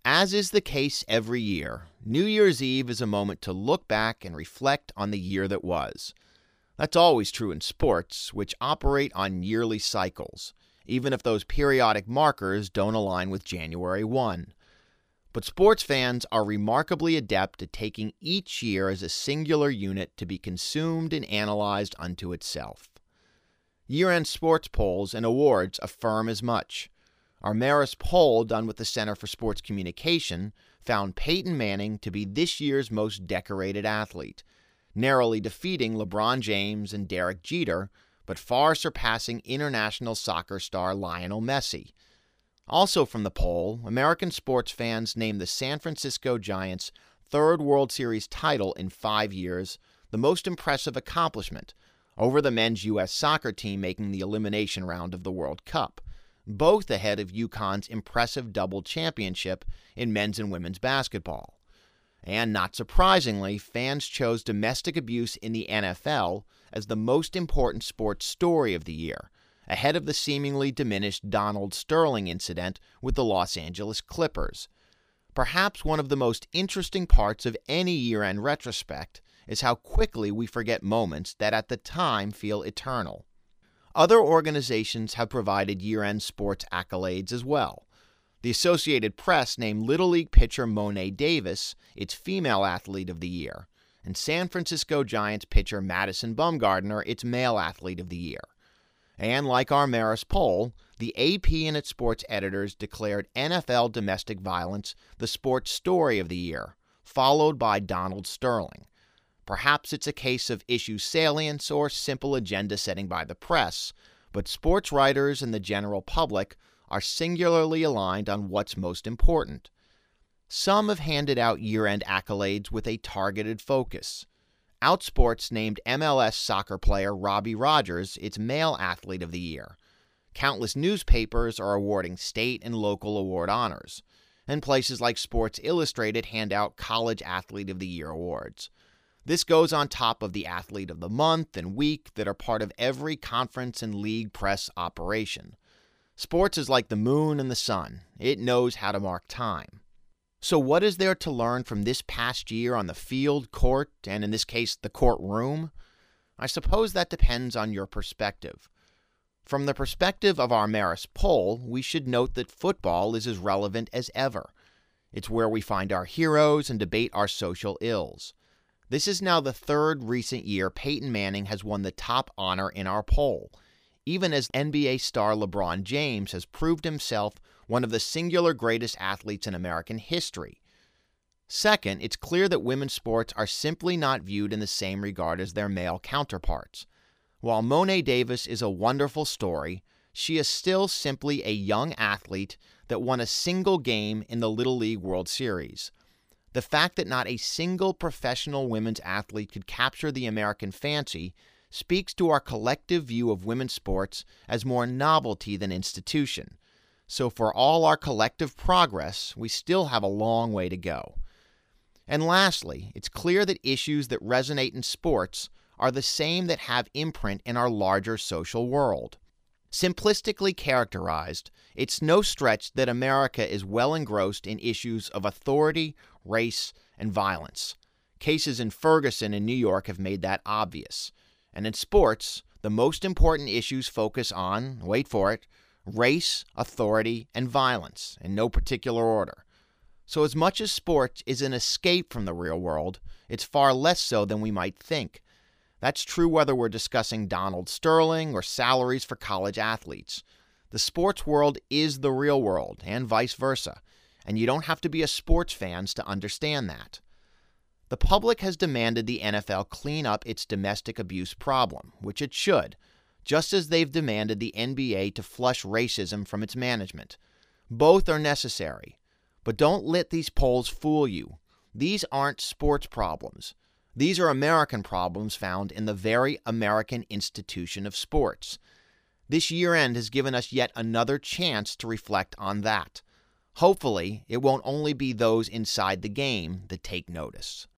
As is the case every year, New Year's Eve is a moment to look back and reflect on the year that was. That's always true in sports, which operate on yearly cycles, even if those periodic markers don't align with January 1. But sports fans are remarkably adept at taking each year as a singular unit to be consumed and analyzed unto itself. Year-end sports polls and awards affirm as much. Our Marist poll, done with the Center for Sports Communication, found Peyton Manning to be this year's most decorated athlete, narrowly defeating LeBron James and Derek Jeter, but far surpassing international soccer star Lionel Messi. Also from the poll, American sports fans named the San Francisco Giants' third World Series title in 5 years the most impressive accomplishment, over the men's U.S. soccer team making the elimination round of the World Cup, both ahead of UConn's impressive double championship in men's and women's basketball. And not surprisingly, fans chose domestic abuse in the NFL as the most important sports story of the year, ahead of the seemingly diminished Donald Sterling incident with the Los Angeles Clippers. Perhaps one of the most interesting parts of any year-end retrospect is how quickly we forget moments that at the time feel eternal. Other organizations have provided year-end sports accolades as well. The Associated Press named Little League pitcher Mo'ne Davis its Female Athlete of the Year, and San Francisco Giants pitcher Madison Bumgarner its Male Athlete of the Year. And like our Marist poll, the AP and its sports editors declared NFL domestic violence the sports story of the year, followed by Donald Sterling. Perhaps it's a case of issue salience or simple agenda setting by the press, but sports writers and the general public are singularly aligned on what's most important. Some have handed out year-end accolades with a targeted focus. Outsports named MLS soccer player Robbie Rogers its Male Athlete of the Year. Countless newspapers are awarding state and local award honors, and places like Sports Illustrated hand out College Athlete of the Year awards. This goes on top of the Athlete of the Month and Week that are part of every conference and league press operation. Sports is like the moon and the sun. It knows how to mark time. So what is there to learn from this past year on the field, court, and in this case, the courtroom? I suppose that depends on your perspective. From the perspective of our Marist poll, we should note that football is as relevant as ever. It's where we find our heroes and debate our social ills. This is now the third recent year Peyton Manning has won the top honor in our poll, even as NBA star LeBron James has proved himself one of the singular greatest athletes in American history. Second, it's clear that women's sports are simply not viewed in the same regard as their male counterparts. While Mo'ne Davis is a wonderful story, she is still simply a young athlete that won a single game in the Little League World Series. The fact that not a single professional women's athlete could capture the American fancy speaks to our collective view of women's sports as more novelty than institution. So for all our collective progress, we still have a long way to go. And lastly, it's clear that issues that resonate in sports are the same that have imprint in our larger social world. Simplistically characterized, it's no stretch that America is well engrossed in issues of authority, race, and violence. Cases in Ferguson and New York have made that obvious. And in sports, the most important issues focus on, wait for it, race, authority, and violence, in no particular order. So as much as sports is an escape from the real world, it's far less so than we might think. That's true whether we're discussing Donald Sterling or salaries for college athletes. The sports world is the real world, and vice versa, and you don't have to be a sports fan to understand that. The public has demanded the NFL clean up its domestic abuse problem, which it should, just as they've demanded the NBA to flush racism from its management. Both are necessary, but don't let these polls fool you. These aren't sports problems. These are American problems found in the very American institution of sports. This year-end has given us yet another chance to reflect on that. Hopefully, it won't only be those inside the game that take notice.